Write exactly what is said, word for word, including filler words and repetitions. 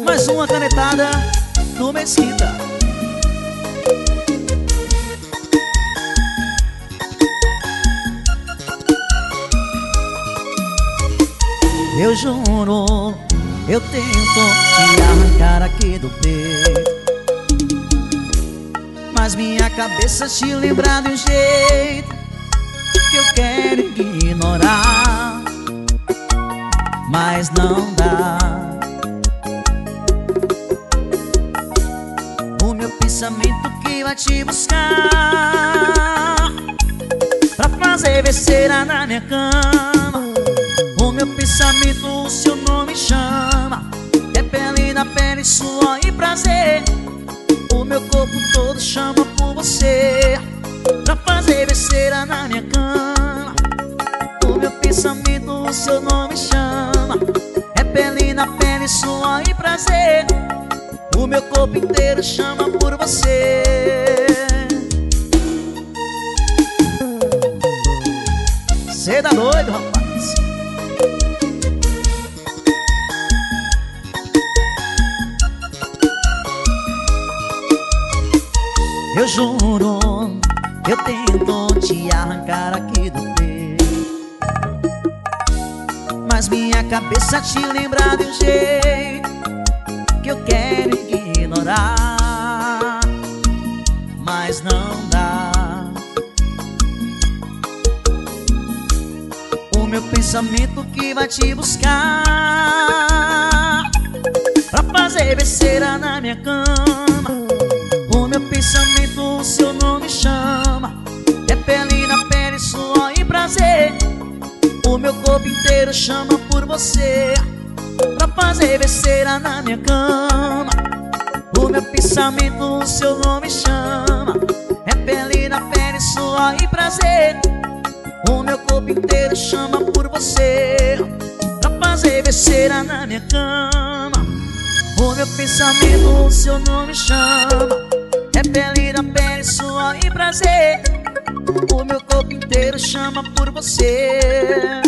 Mais uma canetada do Mesquita. Eu juro, eu tento te arrancar aqui do peito, mas minha cabeça te lembra de um jeito que eu quero ignorar, mas não dá. O meu pensamento que vai te buscar pra fazer besteira na minha cama. O meu pensamento, o seu nome chama. É pele na pele, suor e prazer. O meu corpo todo chama por você pra fazer besteira na minha cama. O meu pensamento, o seu nome chama. É pele na pele, suor e prazer. O meu corpo inteiro chama por você. Cê tá doido, rapaz? Eu juro, eu tento te arrancar aqui do peito, mas minha cabeça te lembra de um jeito que eu quero ignorar, mas não dá. O meu pensamento que vai te buscar pra fazer besteira na minha cama. O meu pensamento, o seu nome chama. É pele na pele, suor e prazer. O meu corpo inteiro chama por você pra fazer besteira na minha cama. O meu pensamento, o seu nome chama. É pele na pele, suor e prazer. O meu corpo inteiro chama por você pra fazer besteira na minha cama. O meu pensamento, o seu nome chama. É pele na pele, suor e prazer. O meu corpo inteiro chama por você.